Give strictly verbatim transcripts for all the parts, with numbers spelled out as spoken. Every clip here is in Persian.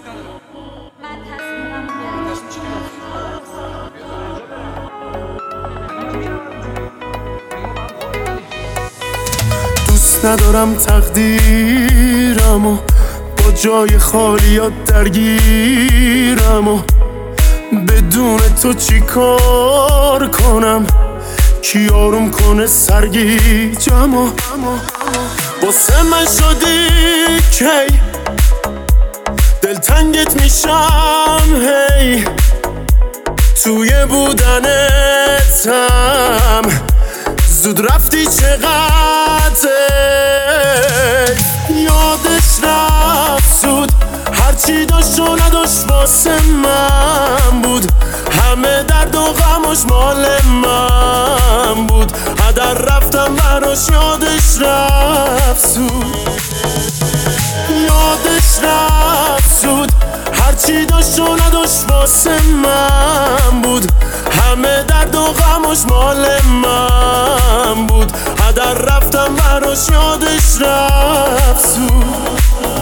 من تصمیمم دوست ندارم تقدیرمو با جای خالیات درگیرم و بدون تو چی کار کنم کی آروم کنه سرگیجمو. واسه من شدی کی دلتنگت میشم هی توی بودنتم زود رفتی چقدر یادش رفت زود هرچی داشت و نداشت واسه من بود همه درد و غمش مال من بود هدر رفتم براش یادش رفت زود یادش رفت زود هرچی داشت و نداشت واسه من بود همه درد و غمش مال من بود هدر رفتم براش یادش رفت زود.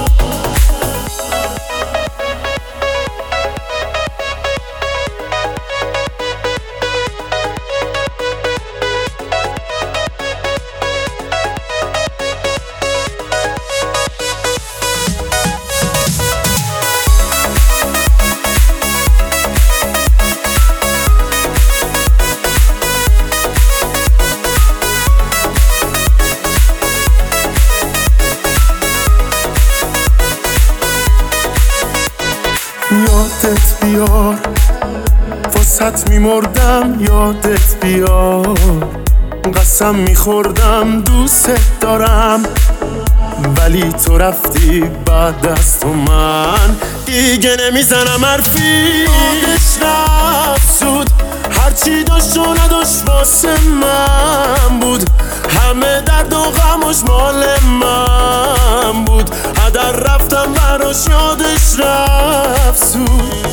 یادت بیار واسط میمردم یادت بیار قسم میخوردم دوست دارم ولی تو رفتی بعد از تو من دیگه نمیزنم حرفی. یادش رفت زود هرچی داشت و نداشت واسه من بود همه درد و غمش مال من بود هدر رفتم براش یادش رفت زود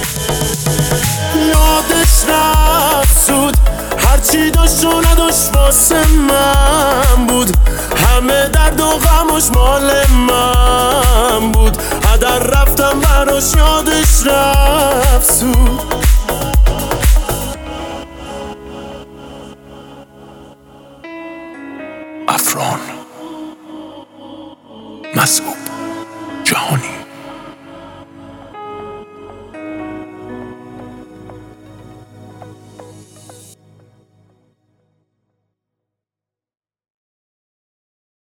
یادش رفت زود هرچی داشت و نداشت واسه من بود همه درد و غمش مال من بود هدر رفتم براش یادش رفت زود. افران مسعود جهانی